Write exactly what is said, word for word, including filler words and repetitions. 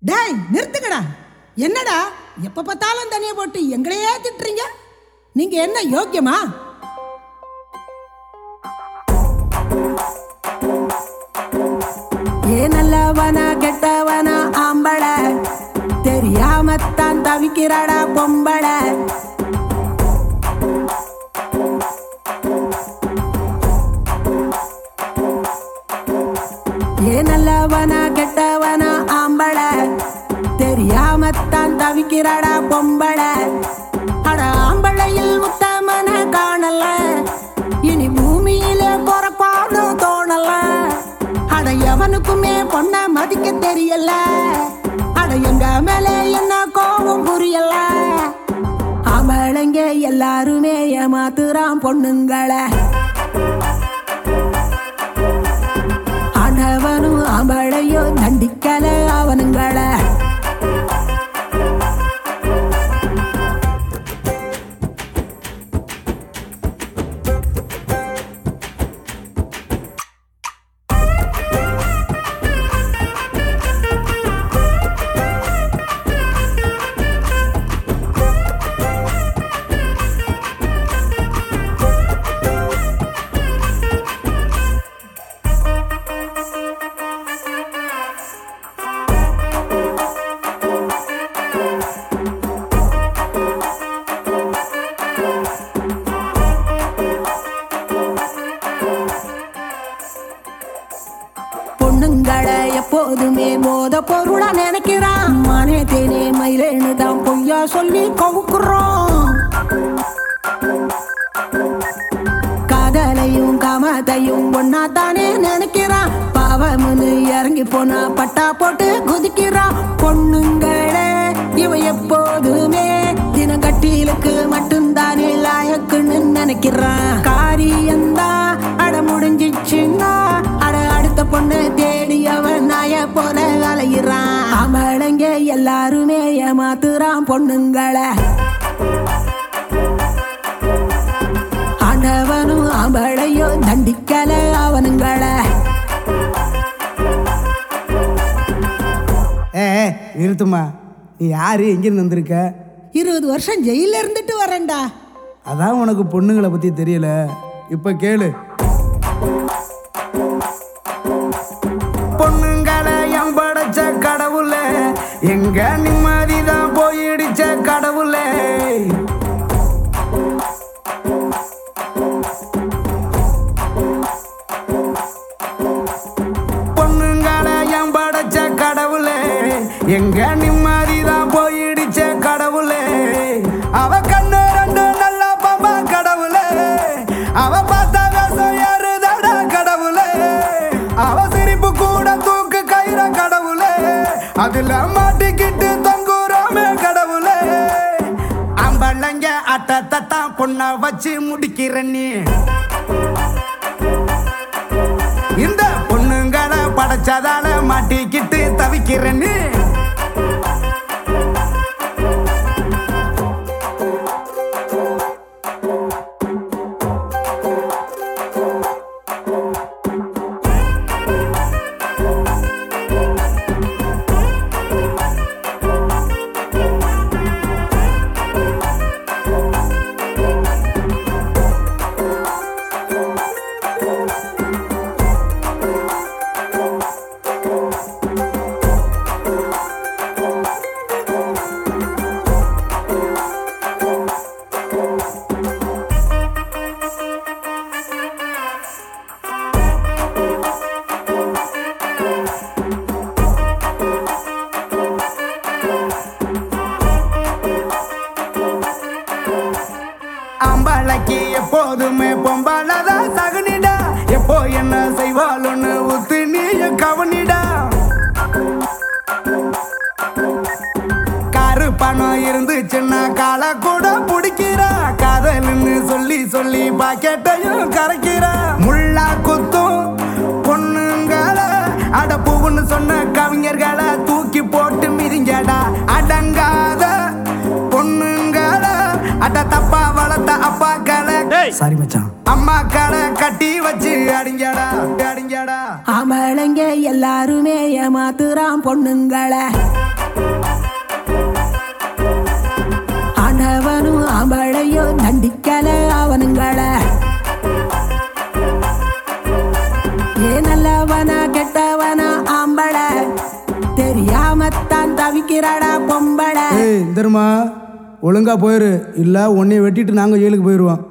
டேய் நிறுத்துக்கடா. என்னடா எப்ப பார்த்தாலும் தனியா போட்டு எங்களையே திட்டுறீங்க? நீங்க என்ன யோக்கியமா? ஏ நல்லவனா கெட்டவனா ஆம்பள தெரியாமத்தான் தவிக்கிறாடா பொம்பள. ஏ நல்லவனா கெட்டவனா ஆம்பள தெரியாமத்தான் தவிக்கிறாடா பொம்பள. அட ஆம்பளையில் உத்தமன காணல, இனி பூமியில பொறப்பாடு தோணல. அட எவனுக்குமே பொண்ண மதிக்க தெரியல. அட எங்க மேலே என்ன கோபம் புரியல. ஆம்பளைங்க எல்லாருமே ஏமாத்துறான் பொண்ணுங்களை. ஆண்டவனும் ஆம்பளையோ தண்டிக்கல அவனுங்களை. பொண்ணுங்களை எப்போதுமே போத பொருளா நினைக்கிறான். மானே தேனே மயிலேன்னு தான் பொய்யா சொல்லி கவுக்குறோம். காதலையும் காமத்தையும் ஒன்னா தானே நினைக்கிறான். பாவம்னு இறங்கி போனா பட்டா போட்டு குதிக்கிறான். பொண்ணுங்களே இவன் எப்போதுமே தினங்கட்டிலுக்கு மட்டும்தானே லாயக்குன்னு நினைக்கிறான். காரியந்தா அட முடிஞ்சிச்சுன்னா அட அடுத்த பொண்ணு தேடி அவன் நாய போல அலையிறான். ஆம்பளைங்க எல்லாருமே ஏமாத்துறான் பொண்ணுங்களை. ஆண்டவனும் ஆம்பளையோ தண்டிக்கல அவனுங்களை. ஏ நிறுத்துமா, நீ யாரு, எங்கிருந்து வந்திருக்க? இருபது வருஷம் ஜெயில இருந்துட்டு வரேன்டா. அதான் உனக்கு பொண்ணுங்களை பத்தி தெரியல. இப்ப கேளு. பொண்ணுங்களை என் படைச்ச கடவுளே, எங்க நிம்மதிதான் போயிடுச்ச கடவுளே. பொண்ணுங்களை என் படைச்ச கடவுளே, எங்க நிம்மதிதான் போயிடுச்ச கடவுளே. அவ கண்ணு ரெண்டு நல்ல பாப்பா கடவுளே, அவ பார்த்த வேசம் யாருதாடா கடவுளே. அவ சிரிப்பு கூட தூக்கு கயிற கடவுளே, அதுல மாட்டிக்கிட்டு தொங்குறோமே கடவுளே. அம்பளங்க அட்டத்தான் பொண்ண வச்சு முடிக்கிற நீ. இந்த பொண்ணுங்களை படைச்சதால மாட்டிக்கிட்டு தவிக்கிற நீ. அம்பளைக்கு எப்போதுமே பொம்பளதான் சகுனிடா. எப்போ என்ன செய்வாளுன்னு ஊத்து நீய கவனிடா. காரு பணம் இருந்துச்சுன்னா காலை கூட பிடிக்கிறா. காதல்னு சொல்லி சொல்லி பாக்கெட்டையும் கரைக்கிறா. முள்ளா குத்தும் பொண்ணுங்களை அடப்புன்னு சொன்ன கவிஞர்களை தூக்கி போட்டு மிதிங்கடா. அடங்காத பொண்ணுங்களை அட தப்பா வளர்த்த அப்பா கலை. சாரி மச்சான். அம்மா கடை கட்டி வச்சு அடிங்கடா அடிங்கடா. ஆம்பளைங்க எல்லாருமே ஏமாத்துறான் பொண்ணுங்களை. ஆண்டவனும் ஆம்பளையும் தண்டிக்கல அவனுங்கள. ஏ நல்லவனா கெட்டவனா ஆம்பள தெரியாமத்தான் தவிக்கிறாடா பொம்பளை. ஏய் தர்மா ஒழுங்கா போயிரு, இல்ல உன்னை வெட்டிட்டு நாங்க ஜெயிலுக்கு போயிடுவோம்.